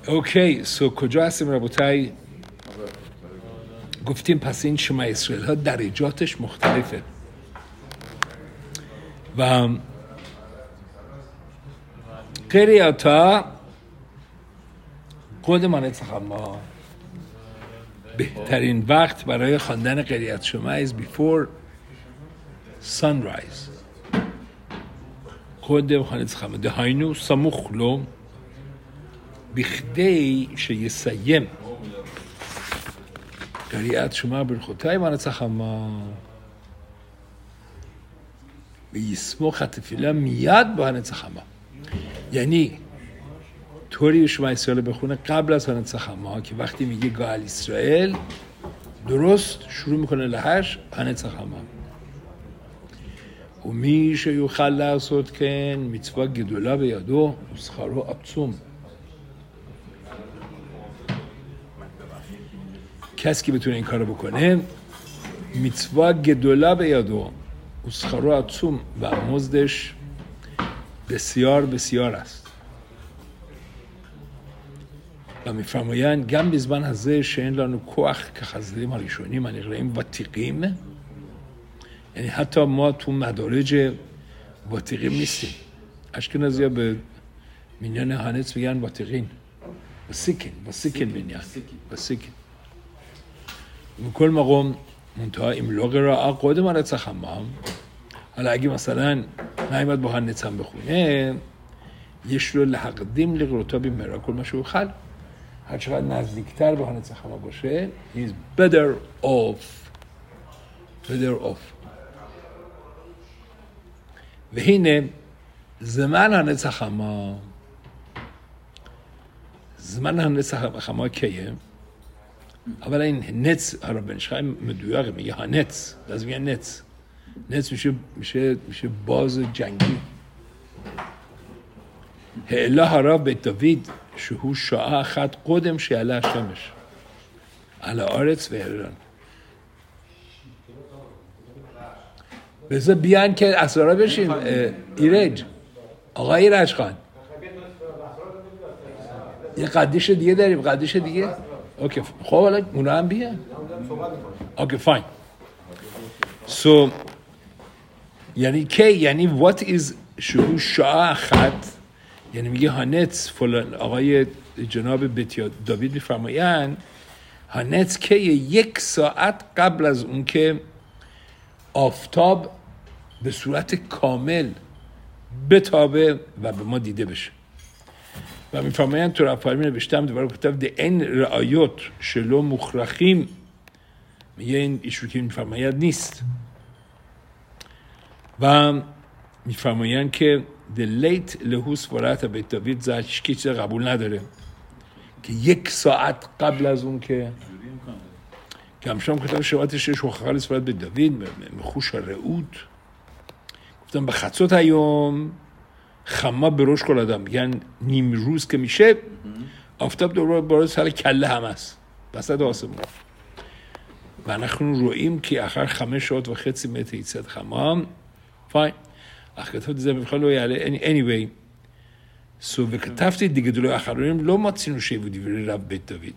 اوکی کجا هستیم ربوتای؟ گفتیم پس این شما اسرائیل ها درجاتش مختلفه و قریاتا خودمان ما بهترین وقت برای خواندن قریات شما is before sunrise. خود خواندن خما دهاینو سموخ לו בכדי שיסיים קריאת שמע ברכותיי ונצחמה ויסמוך התפילה מיד בהנצחמה. یعنی طوری شما اسرائیل بخونه قبل از هنצחמה که وقتی میگه گال اسرائیل درست شروع میکنه لهش هنצחמה. و מי שיוכל לעשות כן מצווה גדולה בידו ושכרו עצום. کسی که بتونه این کارو بکنه میتوا گدولا به یادو و سخرو عطوم و مزدش بسیار بسیار است و میفرمایند גם בזמן הזה שאין לנו כוח כחסידים הראשונים הנקראים ותיקים, یعنی حتی ما تو مدارج ותיקים نیستیم. אשכנזיה במניין ההנץ میگن ותיקים וסיקין בניין וסיקין. בכל מקום منتها אם לא קרא קודם הנצחמה, حالا اگه مثلا نایمد با هنצחם بخونه יש לו להקדים לקראתו במהרה כל מה שהוא יוכל. هر چقدر نزدیکتر به هنצחמה باشه he's better off. והנה זמן هنצחמה کیه؟ اولا این نץ عربنش خیلی مدویاقه میگه ها نץ لازم میگه نץ میشه باز جنگی. هعلا هرا به داوید شهو شاعه خد قدم شیعله اشتمش علا آرץ و هران. بذار بیان که اسرارا بشیم. ایرج آقای ایرج خان یه قدیش دیگه داریم. قدیش دیگه اوکی خب حالا اونا هم بیان. اوکی فاین. سو یعنی کی؟ یعنی what is شهو شاعه خد، یعنی میگه هانץ فلان آقای جناب بیت داوید میفرمایند هانץ که 1 ساعت قبل از اون که آفتاب به صورت کامل بتابه و به ما دیده بشه. و میفرمایند تو رفارمی نوشتم دوباره کتاب ده این رعایات شلو مخرخیم، میگه این ایشو که میفرماید نیست. و میفرمایند که ده لیت لهوس ورات بیت داوید زد هیچ چیز قبول نداره که 1 ساعت قبل از اون که همشام کتاب شباتش شوخخال سفرات بیت داوید مخوش رعود گفتم به خطوت ایوم خما به روش کل آدم میگن نیم روز که میشه آفتاب دوباره برای سر کله هم است بسد آسمون و نخون رویم که آخر 5 ساعت و خیلی متر ایستد خمام فاین اخکتاب دیزم میخواه لو یعله anyway سو وکتفتی دیگه دلو آخرونیم لو ماتسینو شیبودی ولی رب بیت داوید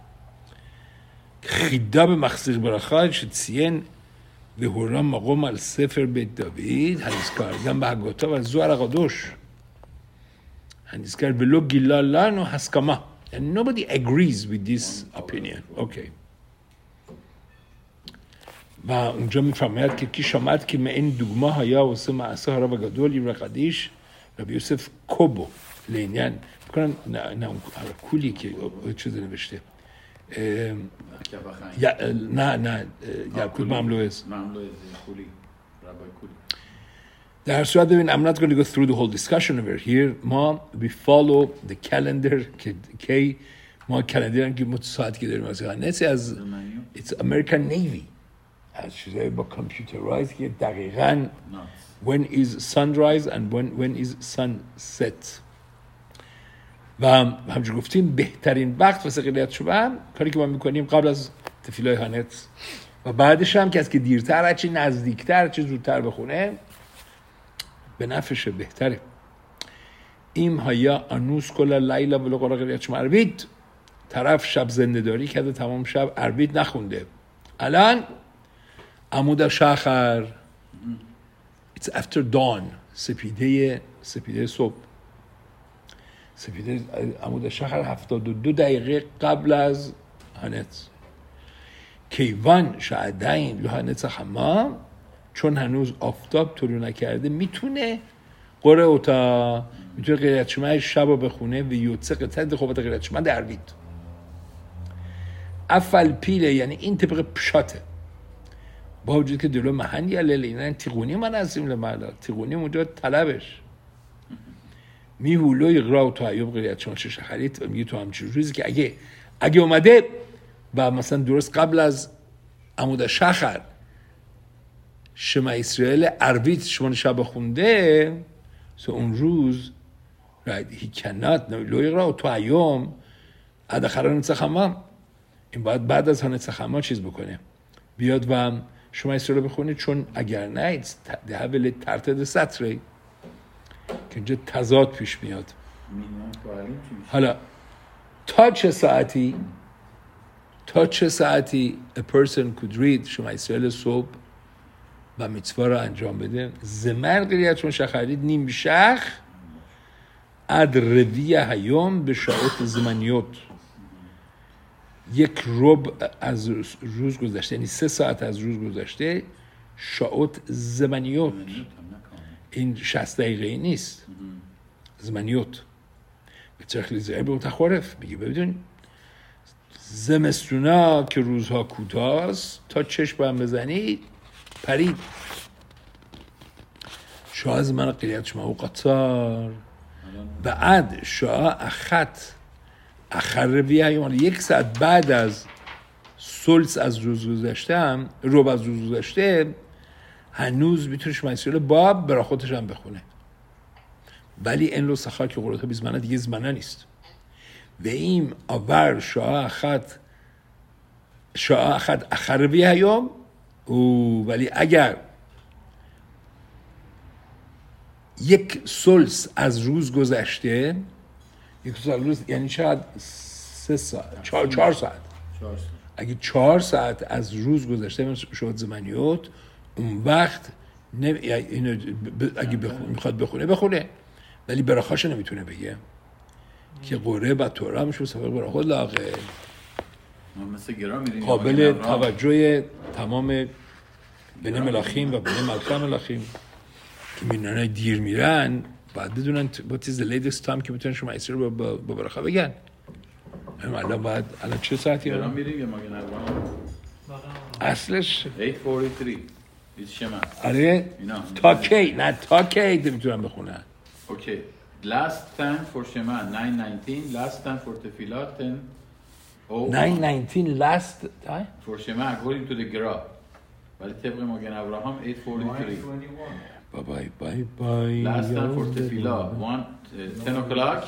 חידה במחזיר ברכה שציין והורם מקום על ספר בית דוד הנזכר גם בהגותיו על זוהר הקדוש הנזכר ולא גילה לנו הסכמה. and nobody agrees with this opinion. okay. و اونجا میفرماید که کی شماد که این دگمه هیا واسه معصه هرا و گدول یبر قدیش ربی یوسف کوبو لینیان بکنم نه کولی که چیز نوشته نه یعقوب مملوئز کولی ربای کولی. در صورت ببین I'm not going to go through the whole discussion over here. ما we follow the calendar که ما کلندر که ساعتی که داریم از it's American Navy از چیزایی با computerized که دقیقاً when is sunrise and when is sunset. و همچون گفتیم بهترین وقت واسه قریات شما کاری که ما میکنیم قبل از تفیلای هانץ و بعدش هم کسی که دیرتر هرچی نزدیکتر هرچی زودتر بخونه به نفعشه بهتره. ایم هایا انوس کل لیلا ولو قرا قریت شما عربید. طرف شب زنده‌داری کرده، تمام شب عربید نخونده. الان عمود شخر it's after dawn، سپیده صبح، سپیده عمود شخر 72 دقیقه قبل از هنت. کیوان شعدین لو هنت حمام، چون هنوز آفتاب طلوع نکرده میتونه قرعه اوتا، میتونه قرعت شما شب رو بخونه و یوتسه قطعه خوبت قرعت شما دربید. افل پیله، یعنی این طبق پشاته، با وجود که دلو محن یا لیلینن تیغونی من ازیم لمعلا، تیغونی اونجا طلبش میهولوی غراو تو ایوب قریت شما چه شخرید، میگه تو همچین روزی که اگه اومده و مثلا درست قبل از عمود شخر شما اسرائیل عربیت شما شب خونده، سو اون روز he cannot لوی غراو تو ایوم ادخران نتسخمم، این باید بعد از نتسخمم چیز بکنه، بیاد و شما اسرائیل بخونه، چون اگر نه ده هول ترتد سطره که اینجا تضاد پیش میاد. حالا تا چه ساعتی a person could read شما اسرائیل صبح و میتوا رو انجام بده. زمر قریت چون شخرید نیم شخ اد رویه هیوم به شاعت زمانیوت، یک ربع از روز گذشته، یعنی 3 ساعت از روز گذشته، شاعت زمانیوت، این 60 دقیقه نیست، زمانیوت به چرخلی زیر به تخورف میگه ببینید زمستونا که روزها کوتاست تا چشم هم بزنید پرید. شاه زمان قریت شما و قطار بعد شاه اخر رویه، یک ساعت بعد از سلس از روز گذشته هم ربع از روز گذشته هنوز میتونه شما اسرائیل باب برا خودش هم بخونه، ولی این لو سخار که قرآن ها بیزمانه دیگه زمانه نیست. و این آور شاه اخد اخر رویه هیوم، ولی اگر یک سلس از روز گذشته، یک سلس روز یعنی چقدر؟ 3 ساعت 4 ساعت، اگه 4 ساعت از روز گذشته شد زمانیوت، اون وقت اینو اگه میخواد بخونه، ولی براخاش نمیتونه بگه که قره و توره همشون سفر براخود لاغه قابل توجه تمام بین ملاخیم و بین ملکه ملاخیم که میرنه دیر میرن باید بدونن what is the latest time که میتونن شما اسیر رو با براخه بگن. الان چه ساعتی الان میریم یا مگه اصلش 8:43 شما آره تا کی میتونن بخونن. اوکی last time for شما 9:19 last time for تفیلا 10:19 last time for شما according to the graph، ولی طبق مگن ابراهام 8:43 بای last time for تفیلا 10 o'clock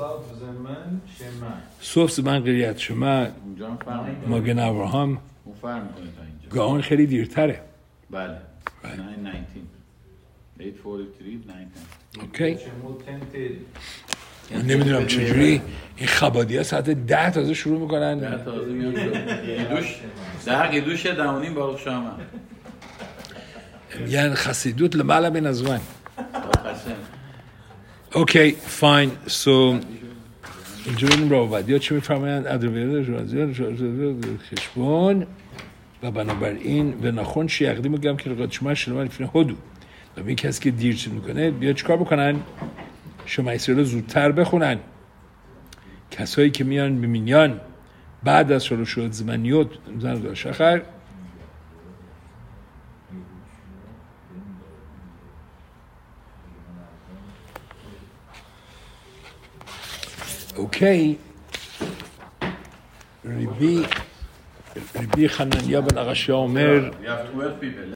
صبح زمان قریت شما مگن ابراهام اون فرق میکنه تا اینجا، گاهان خیلی دیرتره. بله 9:19 8:43 9:10 اوکی. من نمیدونم چجوری این خبادی ها ساعت 10 تازه شروع میکنن، 10 تازه میان قیدوش داونیم باقی شما یعنی خسیدوت لمعلا بین از من. اوکی فاین. سو اینجا بینیم راوبدی ها چی میفرمایند؟ ادرویده خشبون و بنابراین و نخون شیعقدی میگم که رقات شما شلمان فینه هدو و این کسی که دیر چیز میکنه بیا چیکار بکنن؟ شما اسرائیل زودتر بخونن. کسایی که میان بمینیان بعد از شروع شد زمانیوت زن دار شخر اوکی. ربی خننیا بن اغشیا عمر